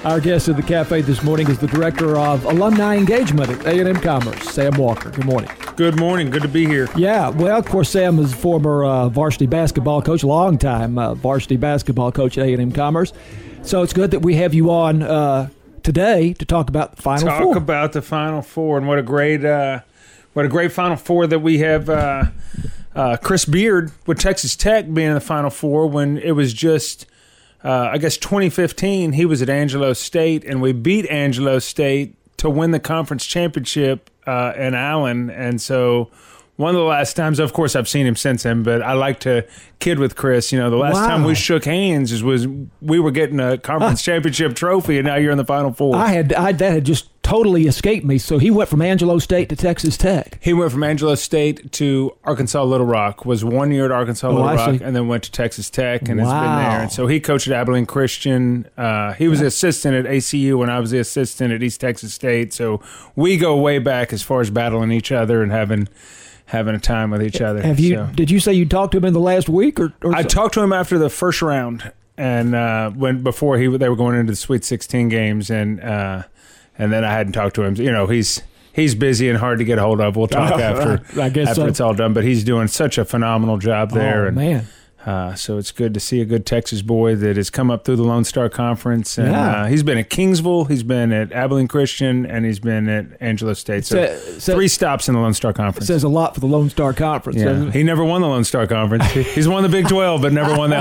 Our guest at the cafe this morning is the Director of Alumni Engagement at A&M Commerce, Sam Walker. Good morning. Good morning. Good to be here. Yeah, well, of course, Sam is former varsity basketball coach, long-time varsity basketball coach at A&M Commerce. So it's good that we have you on today to talk about the Final Four. Talk about the Final Four, and what a great Final Four that we have. Chris Beard with Texas Tech being in the Final Four when it was just, 2015. He was at Angelo State, and we beat Angelo State to win the conference championship in Allen. And so one of the last times, of course, I've seen him since then, but I like to kid with Chris. You know, the last time we shook hands was we were getting a conference championship trophy, and now you're in the Final Four. That had just totally escaped me. So he went from Angelo State to Texas Tech. He went from Angelo State to Arkansas Little Rock, was 1 year at Arkansas Little Rock, and then went to Texas Tech, and has been there. And so he coached at Abilene Christian. He was the assistant at ACU when I was the assistant at East Texas State. So we go way back as far as battling each other and having a time with each other. Did you say you talked to him in the last week? Or I talked to him after the first round, and before they were going into the Sweet 16 games, and then I hadn't talked to him. You know, he's busy and hard to get a hold of. We'll talk after it's all done. But he's doing such a phenomenal job there. Man. So it's good to see a good Texas boy that has come up through the Lone Star Conference. And he's been at Kingsville, he's been at Abilene Christian, and he's been at Angelo State. So 3 stops in the Lone Star Conference. Says a lot for the Lone Star Conference. Yeah. He never won the Lone Star Conference. He's won the Big 12, but never won the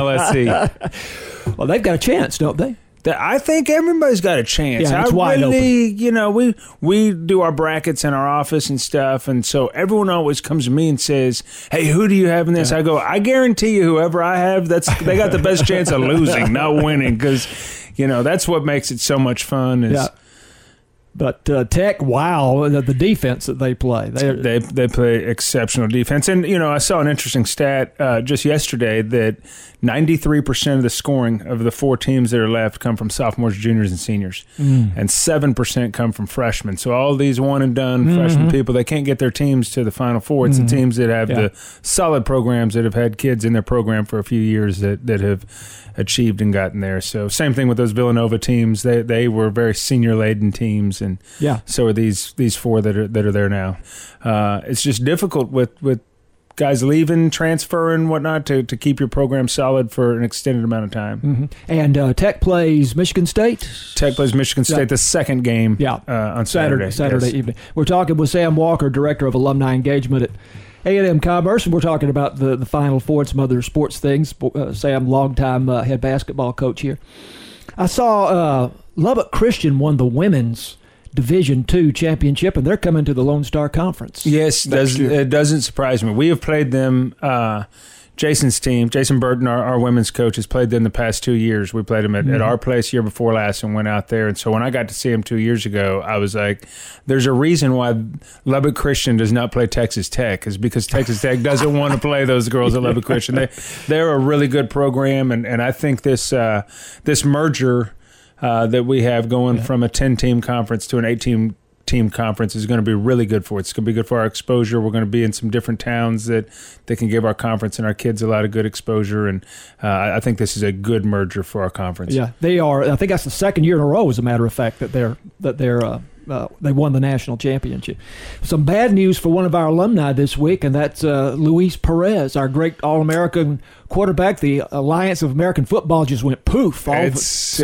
LSC. Well, they've got a chance, don't they? I think everybody's got a chance. Yeah, it's wide open. You know, we do our brackets in our office and stuff, and so everyone always comes to me and says, "Hey, who do you have in this?" I go, "I guarantee you, whoever I have, they got the best chance of losing, not winning, because you know that's what makes it so much fun." But Tech, the defense that they play. They play exceptional defense. And, you know, I saw an interesting stat just yesterday that 93% of the scoring of the 4 teams that are left come from sophomores, juniors, and seniors. And 7% come from freshmen. So all these one-and-done freshman people, they can't get their teams to the Final Four. It's the teams that have the solid programs that have had kids in their program for a few years that have achieved and gotten there. So same thing with those Villanova teams. They were very senior-laden teams, and so are these 4 that are there now. It's just difficult with guys leaving, transferring, whatnot, to keep your program solid for an extended amount of time. And Tech plays Michigan State? Tech plays Michigan State, the second game on Saturday. Saturday evening. We're talking with Sam Walker, Director of Alumni Engagement at A&M Commerce, and we're talking about the Final Four and some other sports things. Sam, longtime head basketball coach here. I saw Lubbock Christian won the women's Division II championship, and they're coming to the Lone Star Conference. Yes, it doesn't surprise me. We have played them. Jason's team, Jason Burton, our women's coach, has played them the past 2 years. We played them at our place year before last and went out there. And so when I got to see them 2 years ago, I was like, there's a reason why Lubbock Christian does not play Texas Tech, is because Texas Tech doesn't want to play those girls at Lubbock Christian. They're a really good program, and I think this merger that we have going from a 10-team conference to an 8-team conference is going to be really good for it. It's going to be good for our exposure. We're going to be in some different towns that can give our conference and our kids a lot of good exposure, and I think this is a good merger for our conference. Yeah, they are. I think that's the second year in a row, as a matter of fact, that they won the national championship. Some bad news for one of our alumni this week, and that's Luis Perez, our great All-American quarterback. The Alliance of American Football just went poof. I guess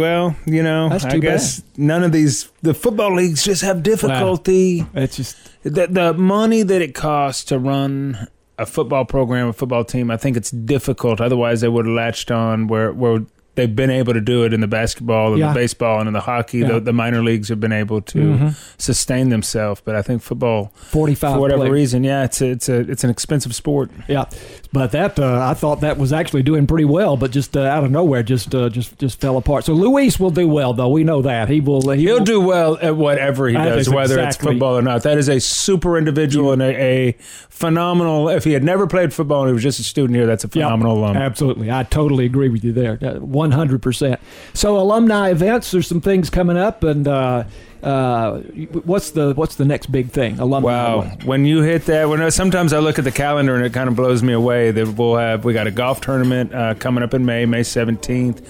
none of the football leagues just have difficulty. Wow. It's just the money that it costs to run a football program, a football team. I think it's difficult. Otherwise, they would have latched on where they've been able to do it in the basketball and the baseball and in the hockey. Yeah. The minor leagues have been able to sustain themselves, but I think football, 45 for whatever reason, it's an expensive sport. Yeah, but that I thought that was actually doing pretty well, but just out of nowhere, just fell apart. So Luis will do well, though. We know that he'll do well at whatever he does, whether it's football or not. That is a super individual and a phenomenal. If he had never played football and he was just a student here, that's a phenomenal alum. Absolutely, I totally agree with you there. 100%. So alumni events, there's some things coming up, and what's the next big thing? Alumni. Wow, when you hit that, sometimes I look at the calendar and it kind of blows me away that we got a golf tournament coming up in May 17th.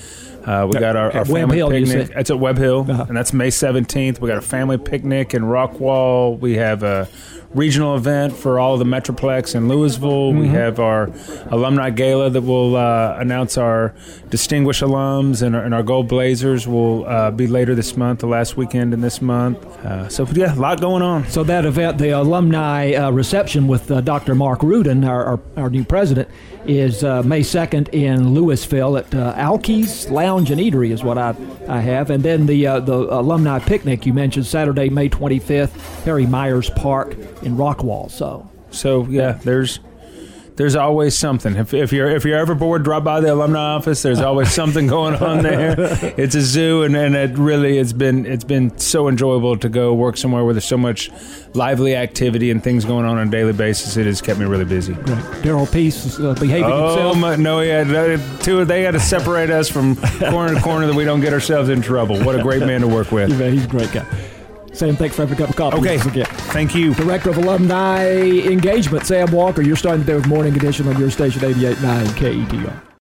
We got our Webb family Hill, you picnic. said. It's at Webb Hill, Uh-huh. and that's May 17th. We got a family picnic in Rockwall. We have a regional event for all of the Metroplex in Louisville. We have our alumni gala that will announce our distinguished alums, and our Gold Blazers will be later this month, the last weekend in this month. So, yeah, a lot going on. So that event, the alumni reception with Dr. Mark Rudin, our new president, is May 2nd in Louisville at Alkey's Lounge and Eatery is what I have. And then the alumni picnic you mentioned, Saturday, May 25th, Harry Myers Park in Rockwall. So yeah, there's always something. If you're ever bored, drop by the alumni office. There's always something going on there. It's a zoo, and it's been so enjoyable to go work somewhere where there's so much lively activity and things going on a daily basis. It has kept me really busy. Great. Daryl Peace is behaving himself. No, they had to separate us from corner to corner that we don't get ourselves in trouble. What a great man to work with. He's a great guy. Sam, thanks for having a cup of coffee. Okay, Again. thank you. Director of Alumni Engagement, Sam Walker. You're starting the day with Morning Edition on your station 88.9 KETR.